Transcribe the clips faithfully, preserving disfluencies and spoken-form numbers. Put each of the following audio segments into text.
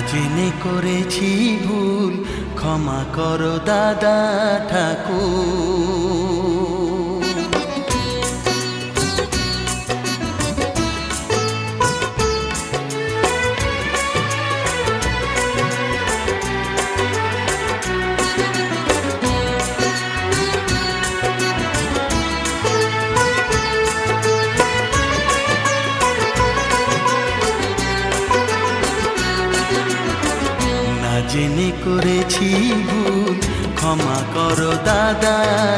জেনে করেছি ভুল, ক্ষমা করো দাদা ঠাকুর। জেনে করেছি ভুল, ক্ষমা করো দাদা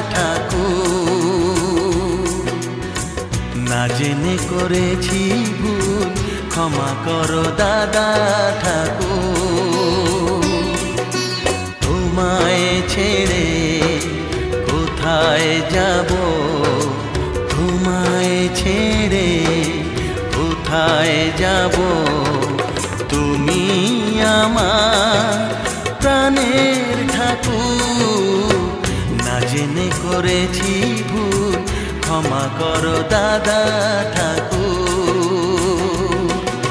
ঠাকুর। না জেনে করেছি ভুল, ক্ষমা করো দাদা ঠাকুর। তোমায় ছেড়ে কোথায় যাব, তোমায় ছেড়ে কোথায় যাব, তুমি আমার প্রাণের ঠাকুর। না জেনে করেছি ভুল, ক্ষমা করো দাদা ঠাকুর।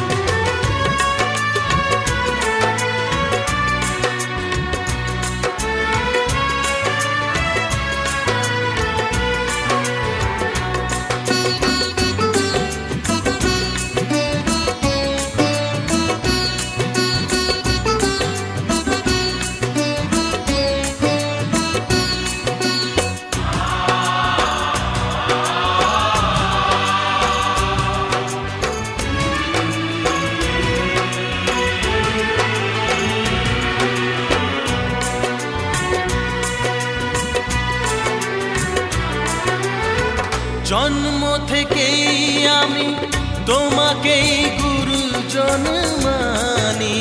জন্ম থেকেই আমি তোমাকেই গুরুজন মানি,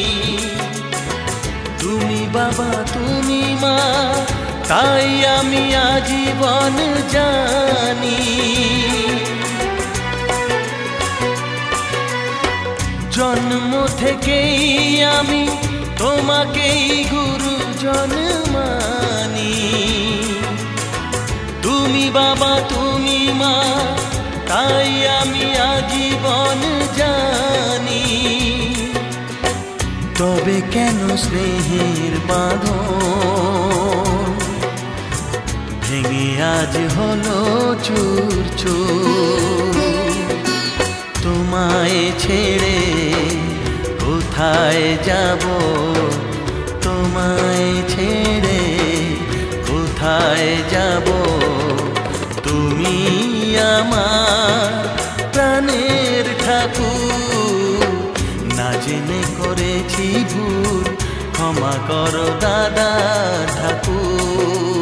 তুমি বাবা তুমি মা, তাই আমি আজীবন জানি। জন্ম থেকেই আমি তোমাকেই গুরুজন মানি, তুমি বাবা তুমি মা, তাই আমি আজীবন জানি। তবে কেন স্নেহের বাঁধন ভেঙে আজ হলো চুর চুর। তোমায় ছেড়ে কোথায় যাব, তোমায় ছেড়ে কোথায় যাব, তুমি আমার প্রাণের ঠাকুর। না জেনে করেছি ভুল, ক্ষমা করো দাদা ঠাকুর।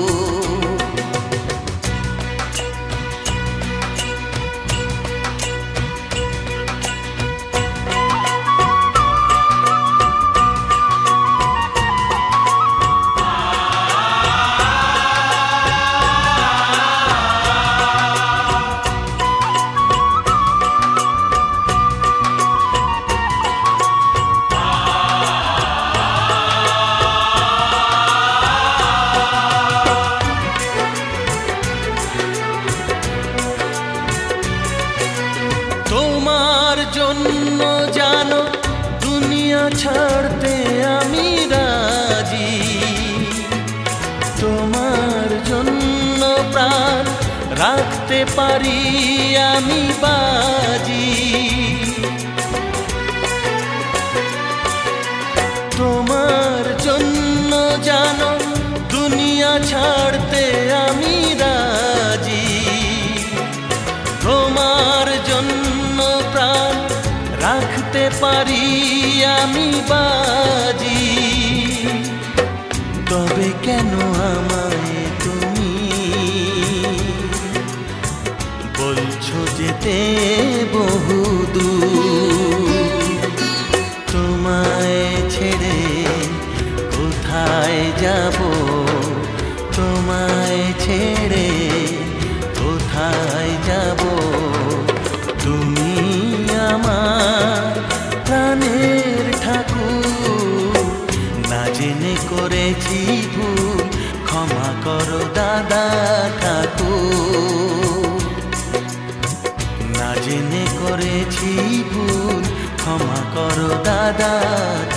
তোমার জন্য জানো দুনিয়া ছাড়তে আমি রাজি, তোমার জন্য প্রাণ রাখতে পারি আমি বাজি। তোমার জন্য জানো দুনিয়া ছাড়তে আমি রাজি, তোমার জন্য প্রাণ রাখতে পারি আমি বাজি। তবে কেন আমায় তুমি বলছো যেতে বহুদূর, তোমায় ছেড়ে কোথায় যাব, তোমায় ছেড়ে কোথায় যাব, তুমি আমার প্রাণের ঠাকুর। না জেনে করেছি ভুল, ক্ষমা করো দাদা ঠাকুর। না জেনে করেছি ভুল, ক্ষমা করো দাদা